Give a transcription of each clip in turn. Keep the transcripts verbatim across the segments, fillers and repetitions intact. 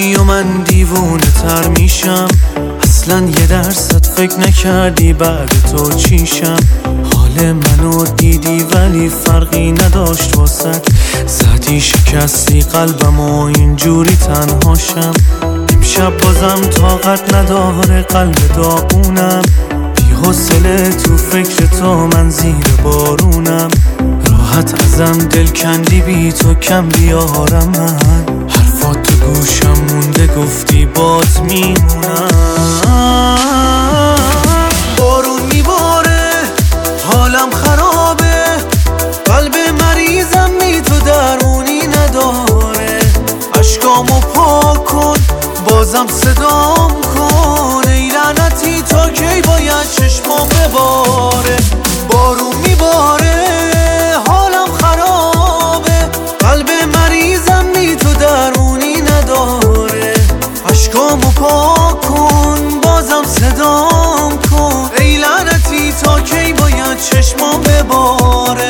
میشی و من دیوونه تر میشم. اصلا یه درصد فکر نکردی بعد تو چیشم. حال منو دیدی ولی فرقی نداشت واسد. زدی شکستی قلبم و اینجوری تنهاشم. امشب بازم طاقت نداره قلب داغونم. بی حوصله تو فکر تو من زیر بارونم. راحت ازم دل کندی بی تو کم بیارم. من حرفات تو گوشم مونده گفتی باز میمونم. بارون میباره حالم خرابه. قلب مریضم بی تو درمونی نداره. اشکامو پاک کن بازم صدام کن. ای لعنتی تا کی باید چشمام بباره. بارون میباره حالم خرابه. قلب مریضم بی تو درمونی نداره. اشکامو پاک کن بازم صدام کن. ای لعنتی تا کی باید چشمام بباره.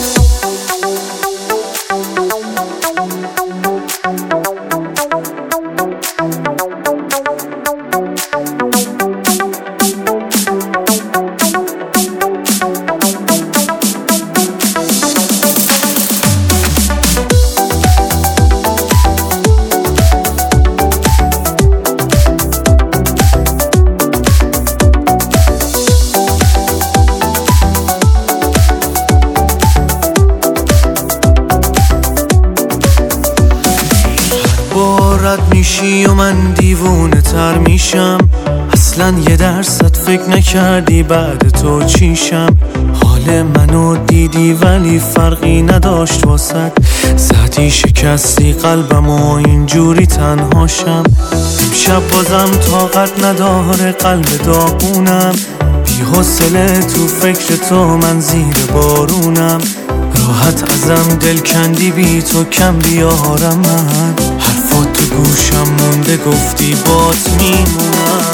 رد میشی و من دیوونه تر میشم. اصلا یه درصد فکر نکردی بعد تو چیشم. حال منو دیدی ولی فرقی نداشت واسد. زدی شکستی قلبم و اینجوری تنهاشم. امشب بازم طاقت نداره قلب داغونم. بی حوصله تو فکر تو من زیر بارونم. راحت ازم دل کندی بی تو کم بیارم. من حرفات تو گوشم مونده گفتی باز میمونم.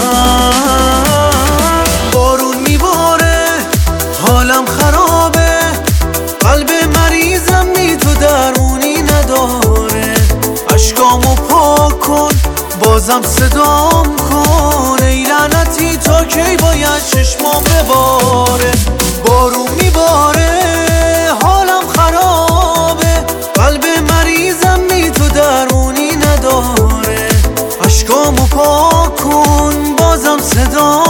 بارون میباره حالم خرابه. قلب مریضم بی تو درمونی نداره. اشکامو پاک کن بازم صدام کن. ای لعنتی تا کی باید چشمام بباره. بارون میباره حالم خرابه. قلب مریضم بی تو درمونی نداره. اشکامو پاک کن بازم صدا